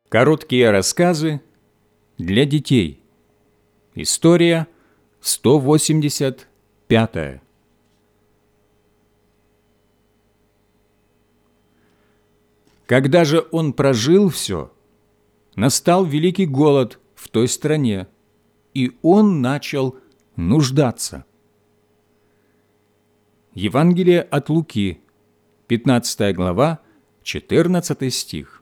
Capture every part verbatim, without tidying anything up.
Короткие рассказы для детей. История сто восемьдесят пятая. Когда же он прожил все, настал великий голод в той стране, и он начал нуждаться. Евангелие от Луки, пятнадцатая глава, четырнадцатый стих.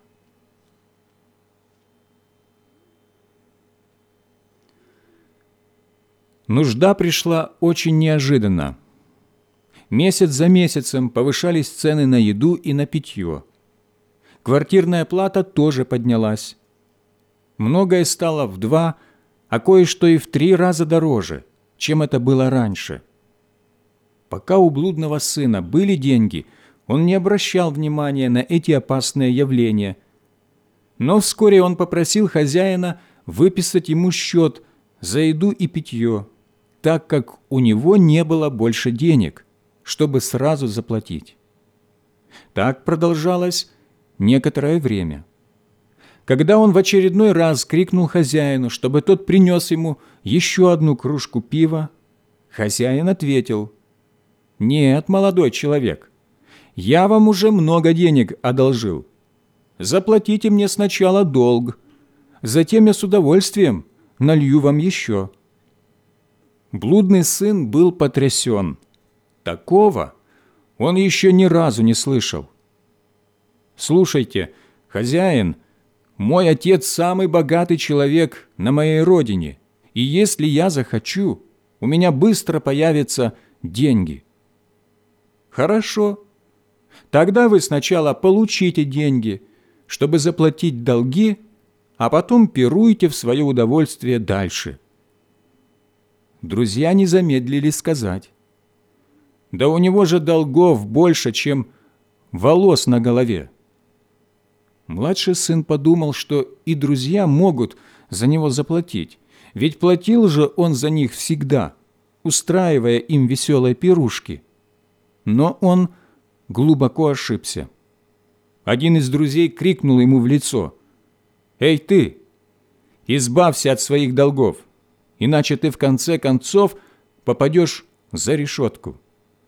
Нужда пришла очень неожиданно. Месяц за месяцем повышались цены на еду и на питье. Квартирная плата тоже поднялась. Многое стало в два, а кое-что и в три раза дороже, чем это было раньше. Пока у блудного сына были деньги, он не обращал внимания на эти опасные явления. Но вскоре он попросил хозяина выписать ему счет за еду и питье, так как у него не было больше денег, чтобы сразу заплатить. Так продолжалось некоторое время. Когда он в очередной раз крикнул хозяину, чтобы тот принес ему еще одну кружку пива, хозяин ответил: «Нет, молодой человек, я вам уже много денег одолжил. Заплатите мне сначала долг, затем я с удовольствием налью вам еще». Блудный сын был потрясен. Такого он еще ни разу не слышал. «Слушайте, хозяин, мой отец самый богатый человек на моей родине, и если я захочу, у меня быстро появятся деньги». «Хорошо. Тогда вы сначала получите деньги, чтобы заплатить долги, а потом пируйте в свое удовольствие дальше». Друзья не замедлили сказать: «Да у него же долгов больше, чем волос на голове». Младший сын подумал, что и друзья могут за него заплатить, ведь платил же он за них всегда, устраивая им веселые пирушки. Но он глубоко ошибся. Один из друзей крикнул ему в лицо: «Эй ты, избавься от своих долгов, иначе ты в конце концов попадешь за решетку».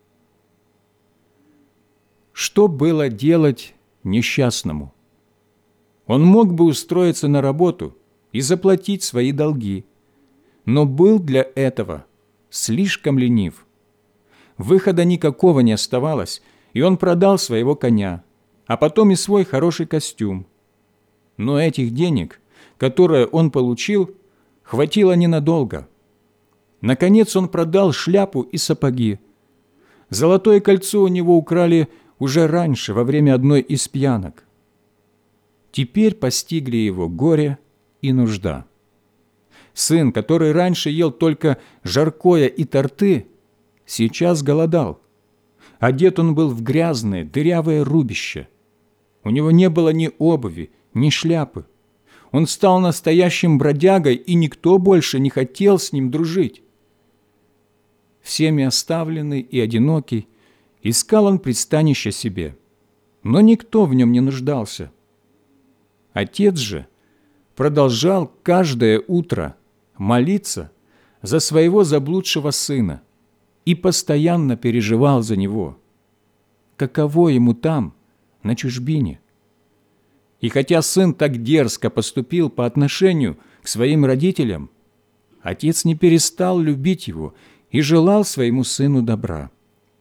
Что было делать несчастному? Он мог бы устроиться на работу и заплатить свои долги, но был для этого слишком ленив. Выхода никакого не оставалось, и он продал своего коня, а потом и свой хороший костюм. Но этих денег, которые он получил, хватило ненадолго. Наконец он продал шляпу и сапоги. Золотое кольцо у него украли уже раньше, во время одной из пьянок. Теперь постигли его горе и нужда. Сын, который раньше ел только жаркое и торты, сейчас голодал. Одет он был в грязное, дырявое рубище. У него не было ни обуви, ни шляпы. Он стал настоящим бродягой, и никто больше не хотел с ним дружить. Всеми оставленный и одинокий, искал он пристанища себе, но никто в нем не нуждался. Отец же продолжал каждое утро молиться за своего заблудшего сына и постоянно переживал за него. Каково ему там, на чужбине? И хотя сын так дерзко поступил по отношению к своим родителям, отец не перестал любить его и желал своему сыну добра.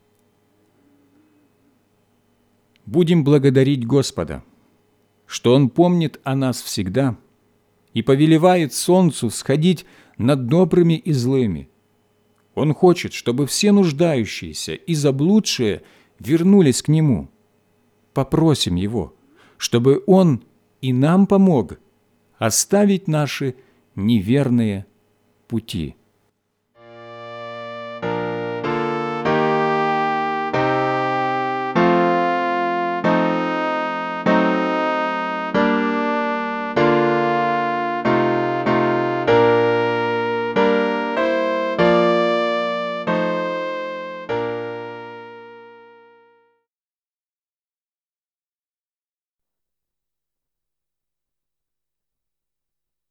Будем благодарить Господа, что Он помнит о нас всегда и повелевает солнцу всходить над добрыми и злыми. Он хочет, чтобы все нуждающиеся и заблудшие вернулись к Нему. Попросим Его, чтобы Он и нам помог оставить наши неверные пути.